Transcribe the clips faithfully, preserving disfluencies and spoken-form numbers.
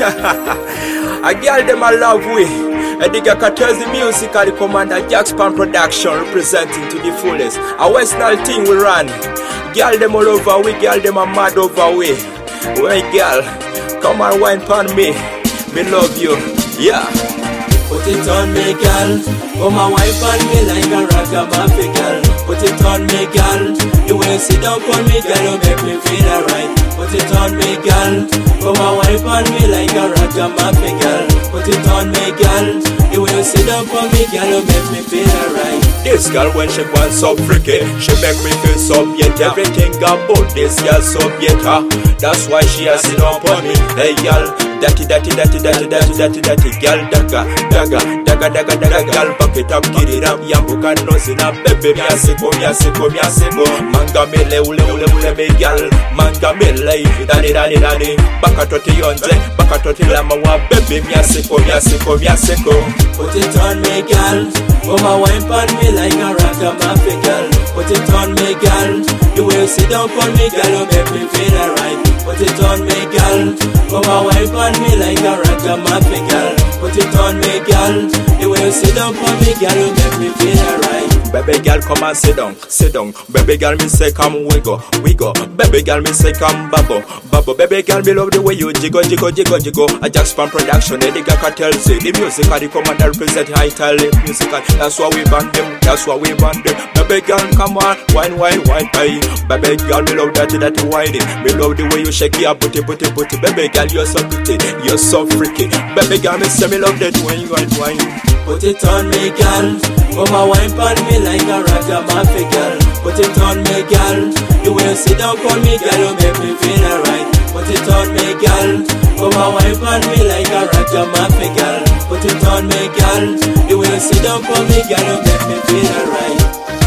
A girl them a love we. A digga cartels the musical commander Jackspan Production representing to the fullest. A Western thing we run. Girl them all over we, girl them a mad over we. Well girl, come and wine pon me. Me love you, yeah. Put it on me, girl. Come and wine pon me like a ragamuffin, girl. Put it on me, girl. You will sit down on me, girl. You make me feel alright. Put it on me, girl. Come and wine pon me like a ragamuffin, girl. Put it on me, girl. You will sit down on me, girl. You make me feel alright. This girl when she wants so freaky, she make me feel so better. Everything about this girl so better. That's why she has sit up on me. Hey girl, dirty, dirty, dirty, dirty, dirty, dirty, dirty, girl, dagga, dagga, dagga, dagga, dagga, girl, back it up, get it up, yambuka nose na baby, mi asiko, mi asiko, mi asiko. Manga mele, ule, ule, ule, me girl, manga mele, dani, dani, dani. Baka toti yonze, baka toti lama wa baby, mi asiko, mi asiko, mi asiko. Put it on me, girl. Come and wine pon me like a ragamuffin, girl. Put it on me, girl. You will sit down on me, girl. You make me feel alright. Put it on me, girl. Come and wine pon me like a ragamuffin, girl. Put it on me, girl. You will sit down on me, girl. You make me feel alright. Baby girl, come and sit down, sit down. Baby girl, me say come wiggle, wiggle. Baby girl, me say come bubble, bubble. Baby girl, me love the way you jiggle, jiggle, jiggle, jiggle. A Jackspan Production, the digga cartel say the music, the commander represent high talent musical. That's why we band them, that's why we band them. Baby girl, come on, wine, wine, wine, hey. Baby girl, me love that, that whining. Me love the way you shake your booty, booty, booty. Baby girl, you're so pretty, you're so freaky. Baby girl, me say me love that when you wine, wine. Put it on me, girl. Come and wine pon me like a ragamuffin, girl. Put it on me, girl. You will sit down on me, girl. You make me feel alright. Put it on me, girl. Come and wine pon me like a ragamuffin, girl. Put it on me, girl. You will sit down on me, girl. You make me feel alright.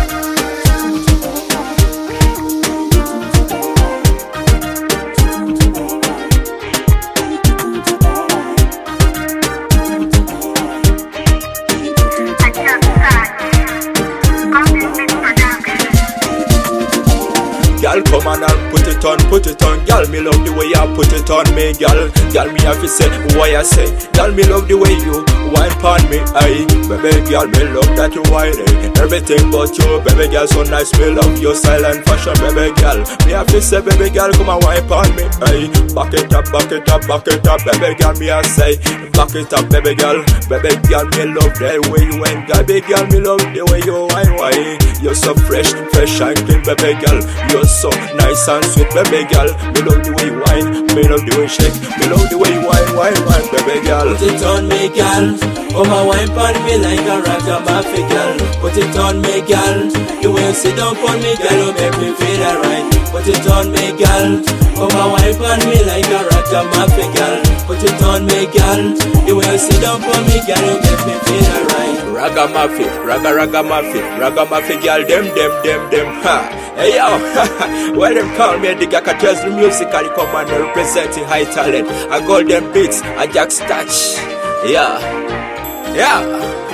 Girl, come on and put it on, put it on. Girl, me love the way you put it on me, girl. Girl, me have to say what I say. Girl, me love the way you wine pon me, aye. Baby girl, me love that you whining. Everything but you, baby girl, so nice. Me love your style and fashion, baby girl. Me have to say, baby girl, come and wine pon me, aye. Back it up, back it up, back it up, baby girl. Me I say, back it up, baby girl. Baby girl, me love the way you wine. Baby girl, me love the way you wine, wine. You're so fresh, fresh and clean, baby girl. You're so nice and sweet, baby girl. Me love the way you wine, me love the way you shake, me love the way you wine, wine, wine, baby girl. Put it on me, girl. Come and wine pon me like a ragamuffin, girl. Put it on me, girl. You will sit down on me, girl. You make me feel alright. Put it on me, girl. Come and wine pon me like a ragamuffin, girl. Put it on me, girl. You will sit down on me, girl. You make me feel alright. Ragamuffin, raga ragamuffin, ragamuffin girl, them, them, them, them, ha. Hey yo, well them call me a digga cartels, the musical commander representing high talent. A golden beats, a Jack Touch, yeah, yeah.